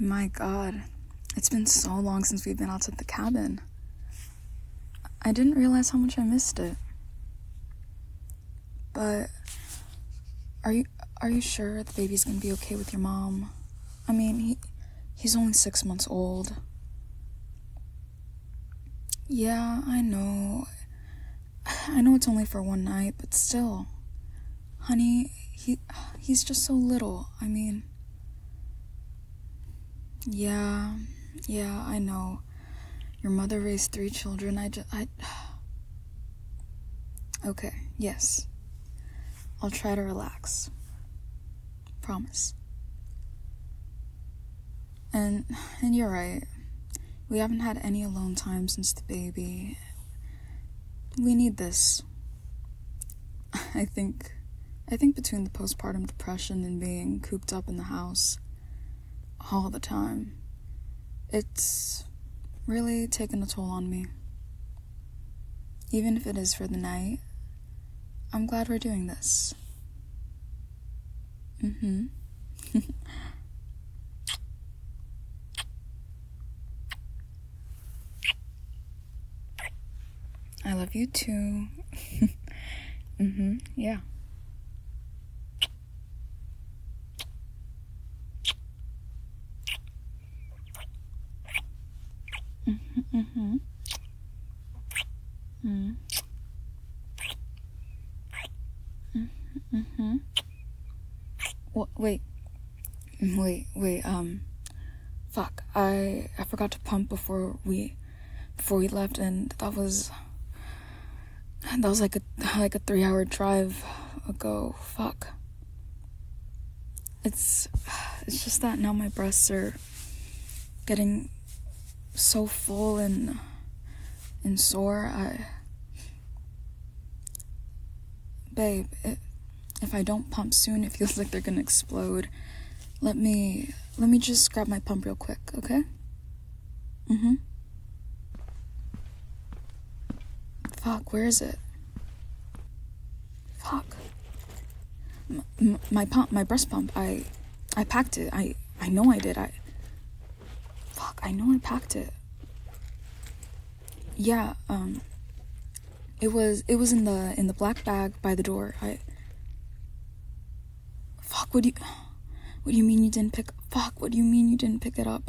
My God, it's been so long since we've been outside the cabin. I didn't realize how much I missed it. But are you sure the baby's gonna be okay with your mom? I mean, he's only 6 months old. Yeah, I know. I know it's only for one night, but still. Honey, he's just so little. I mean, yeah, I know. Your mother raised 3 children. Okay, yes. I'll try to relax. Promise. And you're right. We haven't had any alone time since the baby. We need this. I think between the postpartum depression and being cooped up in the house all the time, it's really taken a toll on me. Even if it is for the night, I'm glad we're doing this. I love you too. Yeah. Wait, fuck, I forgot to pump before we left, and that was like a 3-hour drive ago. Fuck. It's just that now my breasts are getting so full and sore. Babe, if I don't pump soon, it feels like they're gonna explode. Let me just grab my pump real quick, okay? Fuck, where is it? Fuck. My pump, my breast pump, I packed it. I know I did. Fuck, I know I packed it. Yeah, it was in the black bag by the door. Fuck, what do you mean you didn't pick? Fuck, what do you mean you didn't pick it up?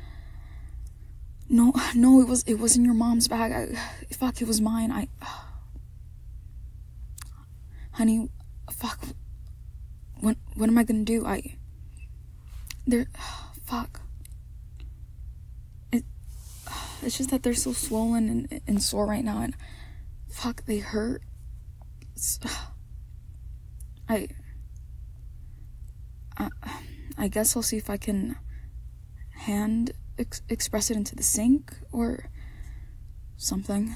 No, it was in your mom's bag. Fuck, it was mine. Honey, fuck. What am I gonna do? Fuck. It's just that they're so swollen and sore right now, and fuck, they hurt. I guess I'll see if I can hand express it into the sink or something.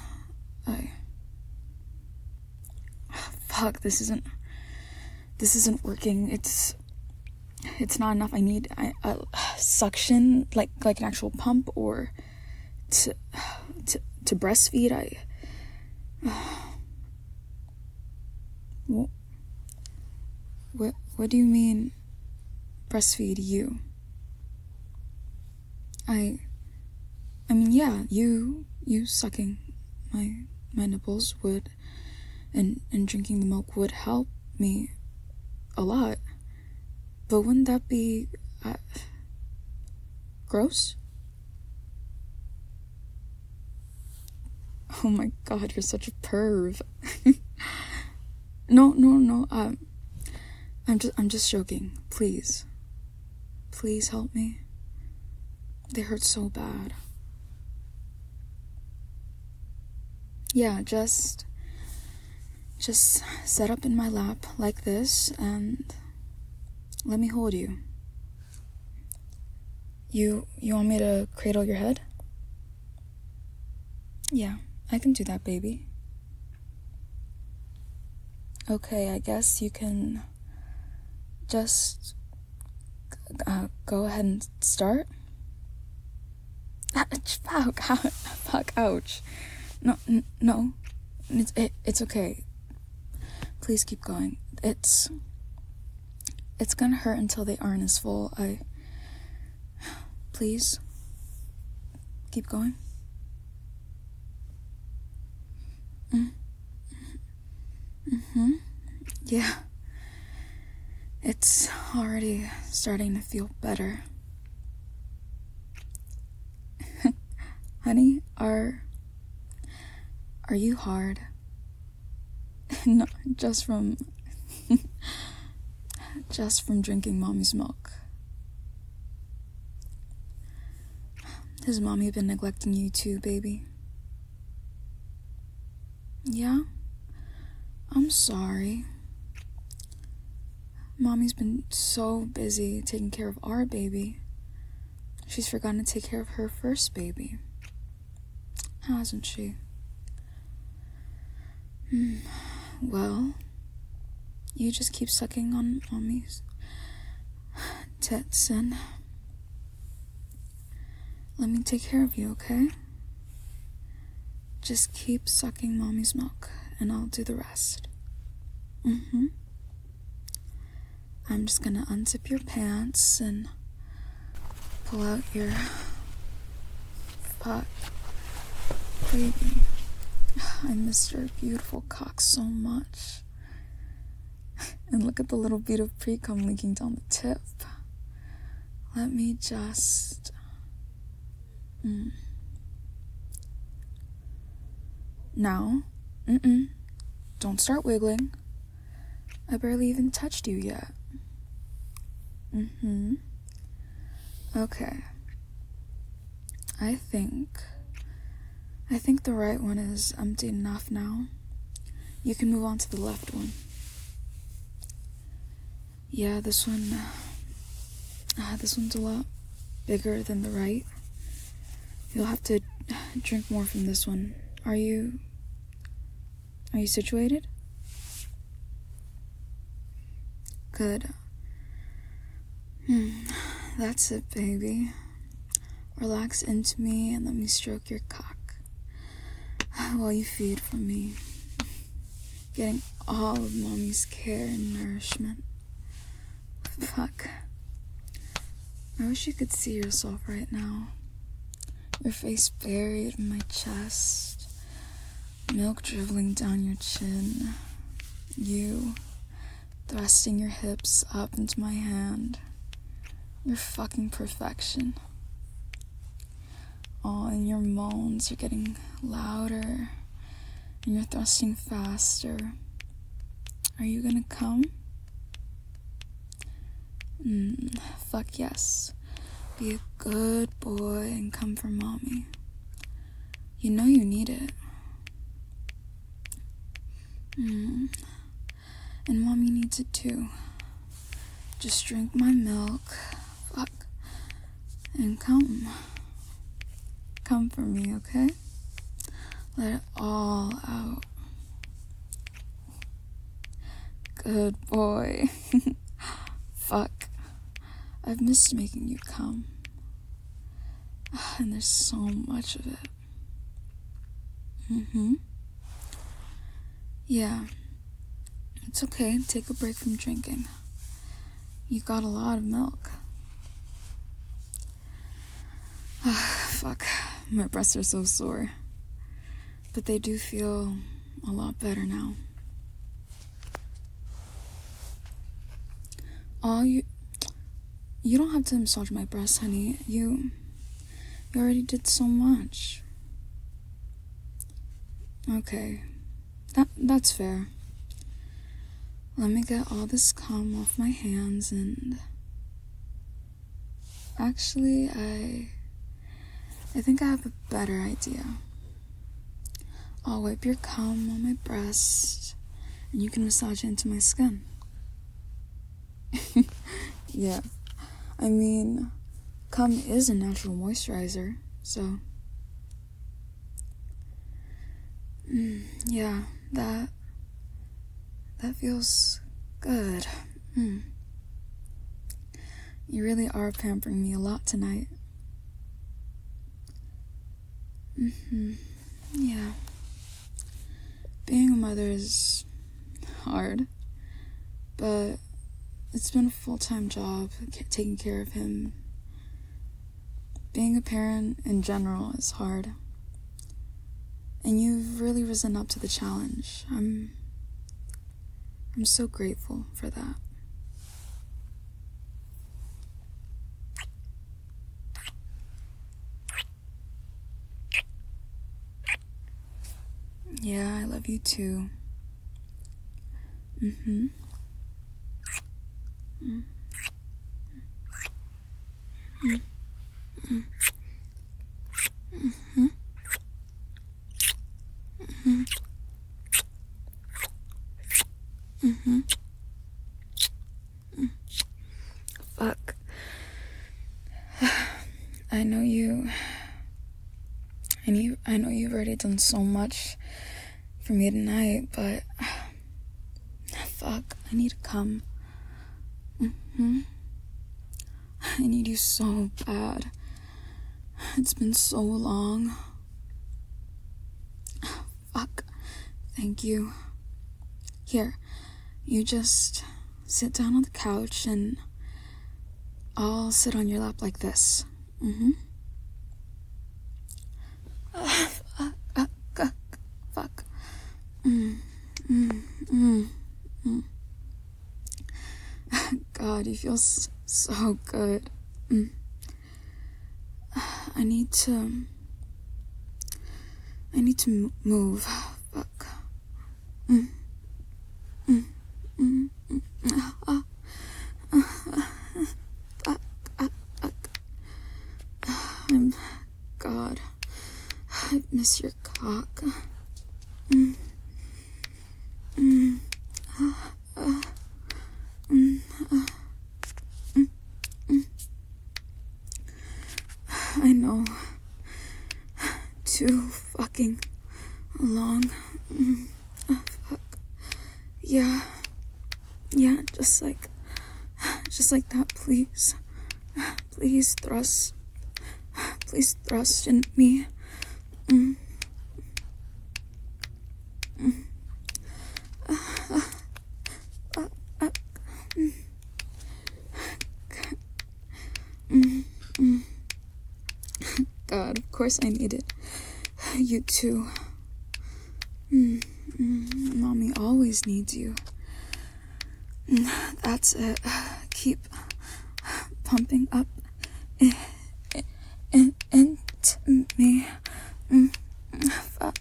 Fuck, this isn't working. It's not enough. I need a suction, like an actual pump, or to breastfeed. What do you mean breastfeed you? I mean, yeah, you sucking my nipples would, and drinking the milk would help me a lot. But wouldn't that be gross? Oh my God, you're such a perv. No. I'm just joking. Please help me. They hurt so bad. Yeah, just set up in my lap like this and let me hold you. You want me to cradle your head? Yeah, I can do that, baby. Okay, I guess you can just go ahead and start. Fuck, ouch. No, it's okay. Please keep going. It's gonna hurt until they aren't as full. Please, keep going. Yeah. It's already starting to feel better. Honey, are you hard? No, just from drinking mommy's milk. Has mommy been neglecting you too, baby? Yeah? I'm sorry. Mommy's been so busy taking care of our baby. She's forgotten to take care of her first baby. Hasn't she? Well, you just keep sucking on mommy's tits and let me take care of you, okay? Just keep sucking mommy's milk and I'll do the rest. I'm just gonna unzip your pants and pull out your butt. Baby, I missed your beautiful cock so much. And look at the little bead of pre-cum leaking down the tip. Let me just... Now, don't start wiggling. I barely even touched you yet. Okay. I think the right one is empty enough now. You can move on to the left one. Yeah, this one's a lot bigger than the right. You'll have to drink more from this one. Are you situated? Good. That's it, baby. Relax into me and let me stroke your cock while you feed from me, getting all of mommy's care and nourishment. Fuck. I wish you could see yourself right now. Your face buried in my chest, milk dribbling down your chin, you thrusting your hips up into my hand. You're fucking perfection. Oh, and your moans are getting louder, and you're thrusting faster. Are you gonna come? Fuck yes. Be a good boy and come for mommy. You know you need it. And mommy needs it too. Just drink my milk. Fuck. And come. Come for me, okay? Let it all out. Good boy. Fuck. I've missed making you come. And there's so much of it. Yeah. It's okay. Take a break from drinking. You got a lot of milk. Fuck. My breasts are so sore. But they do feel a lot better now. You don't have to massage my breasts, honey. You already did so much. Okay. That's fair. Let me get all this cum off my hands and... Actually, I think I have a better idea. I'll wipe your cum on my breast and you can massage it into my skin. Yeah. I mean, cum is a natural moisturizer, so... yeah, that feels good. You really are pampering me a lot tonight. Yeah. Being a mother is hard, but it's been a full-time job taking care of him being a parent in general is hard. And you've really risen up to the challenge. I'm so grateful for that. Yeah, I love you too. Mm-hmm. Mm. Mm. Mm. Mm-hmm. Mm-hmm. Mm-hmm. Mm. Fuck. I know you've already done so much for me tonight, but fuck, I need to come. Mm-hmm. I need you so bad. It's been so long. Fuck. Thank you. Here, you just sit down on the couch and I'll sit on your lap like this. Mm-hmm. Fuck. God, you feel so good. I need to move. Fuck. God, I miss your cock. I know. Too fucking long. Fuck. Yeah, just like that, please. Please thrust in me. God, of course I need it. You too. Mommy always needs you. That's it. Keep pumping up into me. Fuck.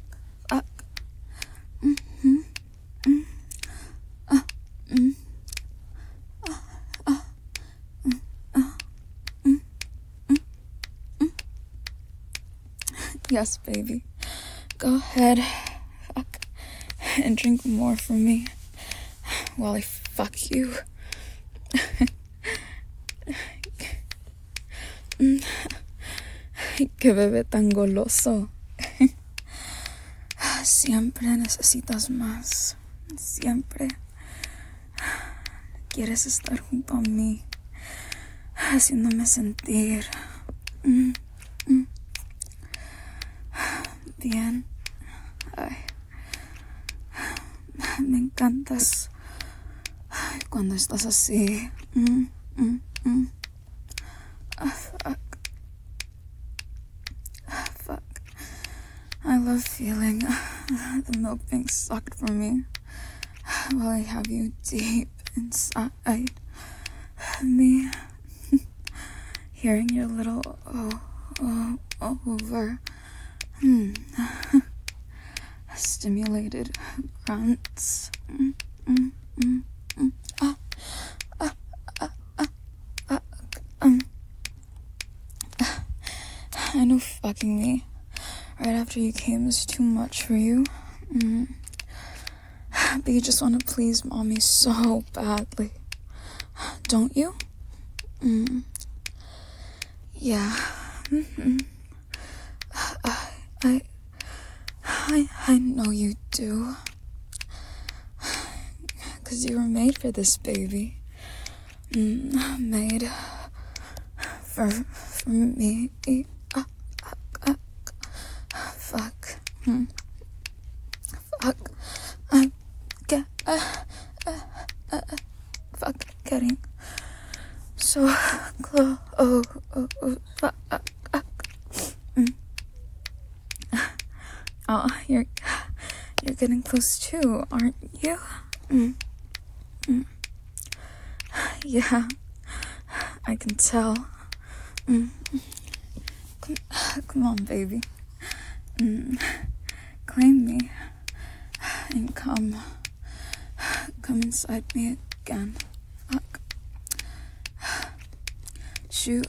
Yes, baby. Go ahead. Fuck. And drink more from me while I fuck you. Qué bebé tan goloso. Siempre necesitas más. Siempre quieres estar junto a mí, haciéndome sentir bien. Ay. Me encantas cuando estás así. Fuck. I love feeling the milk being sucked from me while I have you deep inside me. Hearing your little over stimulated grunts. I know fucking me right after you came was too much for you. But you just want to please mommy so badly, don't you? Yeah. I know you do. 'Cause you were made for this, baby. Made for me. Fuck. Fuck. I'm getting so close. Fuck. Oh, you're getting close too, aren't you? Mm. Mm. Yeah, I can tell. Mm. Come on, baby. Claim me and come inside me again. Fuck. Shoot.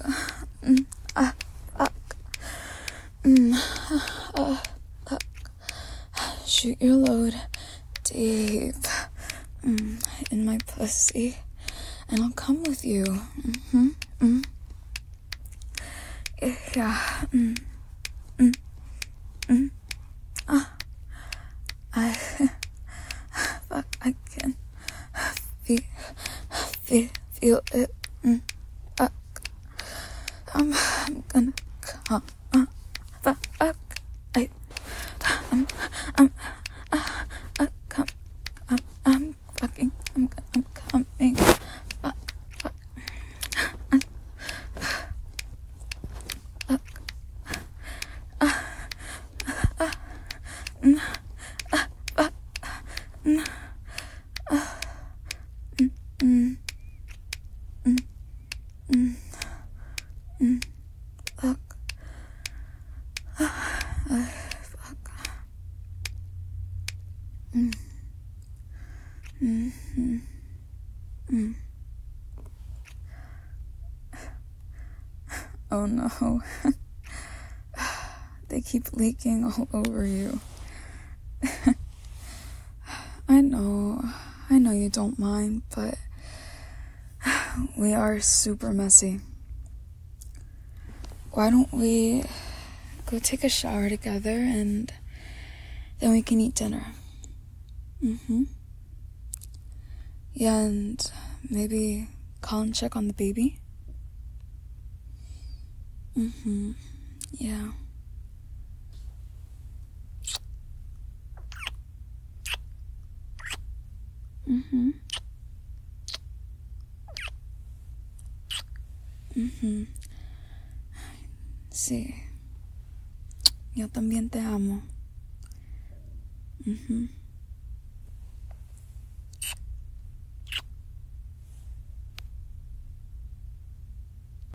Shoot your load deep in my pussy, and I'll come with you. Yeah. I can feel it. I'm gonna come. I'm coming. Oh no. They keep leaking all over you. I know you don't mind, but we are super messy. Why don't we go take a shower together and then we can eat dinner? Yeah, and maybe call and check on the baby? Yeah. Sí. Yo también te amo.